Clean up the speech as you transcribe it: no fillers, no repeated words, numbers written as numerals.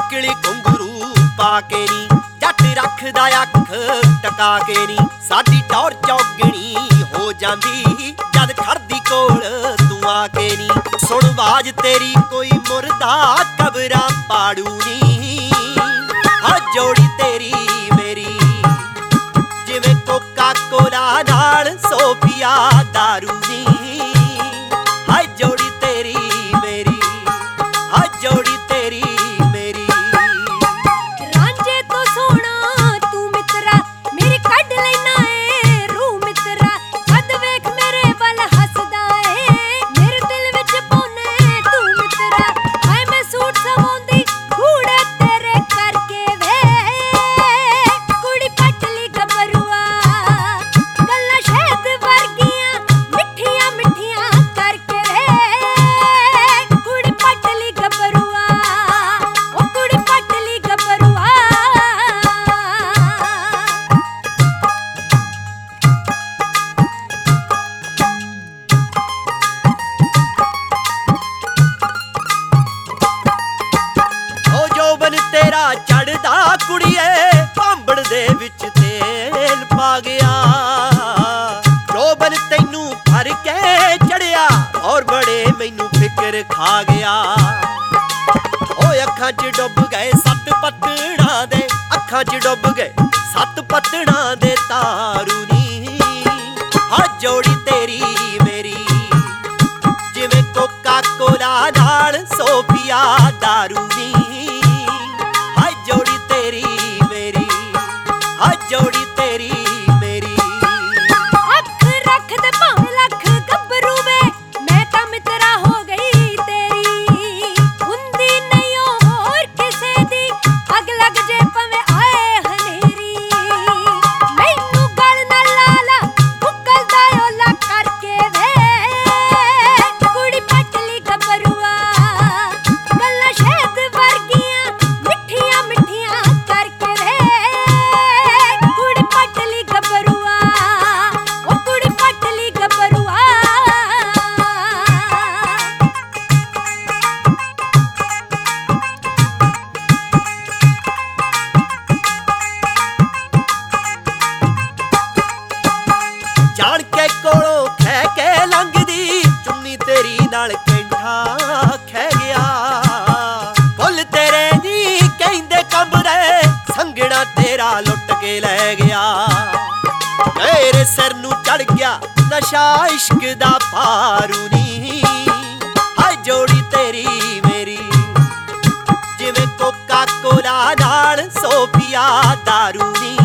ਕਿਲੀ ਘੁੰਗਰੂ ਪਾ ਕੇ ਨੀ ਜੱਟ ਰੱਖਦਾ ਅੱਖ ਟਕਾ ਕੇ ਨੀ। ਸਾਡੀ ਟੌਰ ਚੌਗਣੀ ਹੋ ਜਾਂਦੀ ਜਦ ਖੜਦੀ ਕੋਲ ਤੂੰ ਆ ਕੇ ਨੀ। ਸੁਣ ਆਵਾਜ਼ ਤੇਰੀ ਕੋਈ ਮੁਰਦਾ ਕਬਰਾਂ ਪਾੜੂ ਨੀ। ਹਾਂ ਜੋੜੀ ਤੇਰੀ ਮੇਰੀ ਜਿਵੇਂ ਕੋਕਾ ਕੋਲਾ ਨਾਲ ਸੋਫੀਆ ਦਾਰੂ ਨੀ। ਹਾਂ ਜੋੜੀ ਤੇਰੀ ਮੇਰੀ, ਹਾਂ ਜੋੜੀ ਤੇਰੀ ਮੇਰੀ। ਰਾਂਝੇ ਤੋਂ ਸੋਹਣਾ ਤੂੰ ਮਿੱਤਰਾ ਮੇਰੀ ਕੱਢ ਲੈਣਾ ਏ ਰੂਹ ਮਿੱਤਰਾ। ਜਦ ਵੇਖ ਮੇਰੇ ਵੱਲ ਹੱਸਦਾ ਏ ਮੇਰੇ ਦਿਲ ਵਿੱਚ ਪਾਉਨੇ ਤੂੰ ਮਿੱਤਰਾ। ਹਾਏ ਮੈਂ ਸੂਟ ਸਵਾਉਂਦੀ ਕੂੜੇ ਤੇਰੇ ਕਰਕੇ ਵੇ। ਕੁੜੀ ਪਟਲੀ ਗੱਭਰੂਆ ਗੱਲਾਂ ਸ਼ਹਿਦ ਵਰਗੀਆਂ ਮਿੱਠੀਆਂ ਮਿੱਠੀਆਂ ਕਰਕੇ ਵੇ। ਕੁੜੀ ਪਟਲੀ ਗੱਭਰੂਆ ਉਹ ਕੁੜੀ ਪਟਲੀ ਗੱਭਰੂਆ। ਓ ਜੋਬਨ ਤੇਰਾ ਚੜਦਾ ਕੁੜੀਏ ਭਾਂਬੜ ਦੇ ਵਿੱਚ ਤੇਲ ਪਾ ਗਿਆ। ਜੋਬਨ ਤੈਨੂੰ ਭਰ ਕੇ ਚੜਿਆ ਔਰ ਬੜੇ ਮੈਨੂੰ ਫਿਕਰ ਖਾ ਗਿਆ। ਓਏ ਅੱਖਾਂ 'ਚ ਡੁੱਬ ਗਏ ਸੱਤ ਪੱਤਣਾ ਦੇ, ਅੱਖਾਂ 'ਚ ਡੁੱਬ ਗਏ ਸੱਤ ਪੱਤਣਾ ਦੇ ਤਾਰੂ ਨੀ। ਹਾਂ ਜੋੜੀ ਤੇਰੀ ਮੇਰੀ ਜਿਵੇਂ ਕੋਕਾ ਕੋਲਾ ਨਾਲ ਸੋਫੀਆ ਦਾਰੂ ਨੀ। ਹਾਂ ਜੋੜੀ ਤੇਰੀ ਮੇਰੀ, ਹਾਂ ਜੋੜੀ ਤੇਰੀ ਮੇਰੀ। ਅੱਖ ਰੱਖਦੇ ਭਾਵੇਂ ਲੱਖ ਗੱਭਰੂ ਵੇ ਮੈਂ ਤਾਂ ਮਿੱਤਰਾ ਹੋ ਗਈ ਤੇਰੀ। ਹੁੰਦੀ ਨਹੀਂ ਉਹ ਹੋਰ ਕਿਸੇ ਦੀ ਅੱਗ ਲੱਗ ਜੇ ਭਾਵੇਂ ਆਏ ਹਨੇਰੀ। ਮੈਨੂੰ ਗਲ ਨਾ ਲਾ ਲਾ ਮੁੱਕਲਦਾ ਓਲਾ ਕਰਕੇ ਵੇ। ਕੁੜੀ ਪਟਲੀ ਗੱਭਰੂਆ ਗੱਲਾਂ ਸ਼ਹਿਦ ਵਰਗੀਆਂ ਮਿੱਠੀਆਂ ਮਿੱਠੀਆਂ ਕਰਕੇ ਵੇ। ਕੁੜੀ ਪਟਲੀ ਗੱਭਰੂਆ ਉਹ ਕੁੜੀ ਪਟਲੀ ਗੱਭਰੂਆ। ਜਾਣ ਕੇ ਕੋਲੋਂ ਖਹਿ ਕੇ ਲੰਘਦੀ ਚੁੰਨੀ ਤੇਰੀ ਨਾਲ ਕੈਂਠਾ ਖਹਿ ਗਿਆ। ਫੁੱਲ ਤੇਰੇ ਨੀ ਕਹਿੰਦੇ ਕੰਬਦੇ ਸੰਗਣਾ ਤੇਰਾ ਲੁੱਟ ਕੇ ਲੈ ਗਿਆ। ਤੇਰੇ ਸਿਰ ਨੂੰ ਚੜ ਗਿਆ ਨਸ਼ਾ ਇਸ਼ਕ ਦਾ ਭਾਰੂ ਨੀ। ਹਾਏ ਜੋੜੀ ਤੇਰੀ ਮੇਰੀ ਜਿਵੇਂ ਕੋਕਾ ਕੋਲਾ ਨਾਲ ਸੋਫੀਆ ਦਾਰੂ ਨੀ।